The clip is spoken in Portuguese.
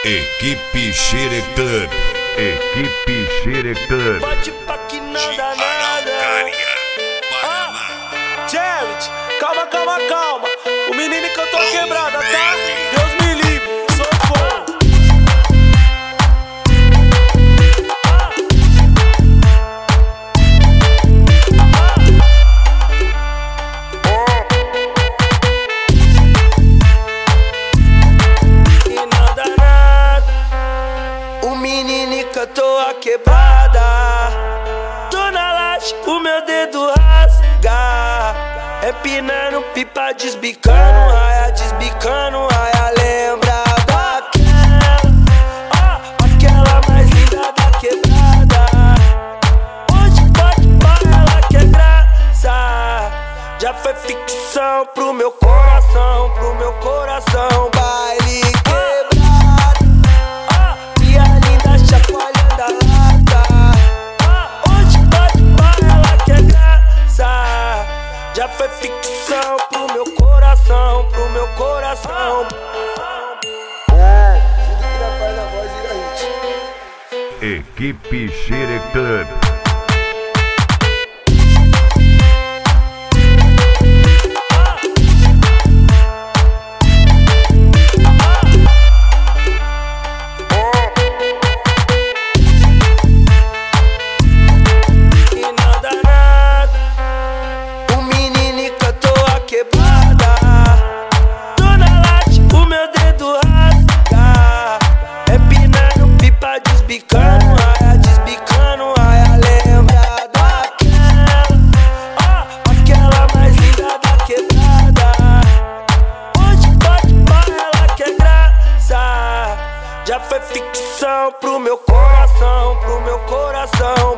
Equipe Xereclub. Equipe Xereclub. Pode pá que não dá nada. Jared, calma. O menino cantou a quebrada, tá? Deus me livre, socorro. E não dá nada. O menino cantou a quebrada. Tô na laje, o meu dedo rasga. Empinando pipa, desbicando raia, lembra daquela, aquela mais linda da quebrada. Hoje pode pá, ela quer graça. Já foi ficção pro meu coração, baile quebrado. E a linda chacoalhando a lata. Hoje pode pá, ela quer graça. Já foi ficção pro meu coração, Tudo que dá paz na voz vira hit. Equipe Xereclub. E não dá nada. O menino cantou a quebrada. Tô na laje, o meu dedo rasga. Empinando pipa, desbicando raia, lembra daquela, aquela mais linda da quebrada. Hoje pode pá, ela quer graça. Já foi ficção pro meu coração,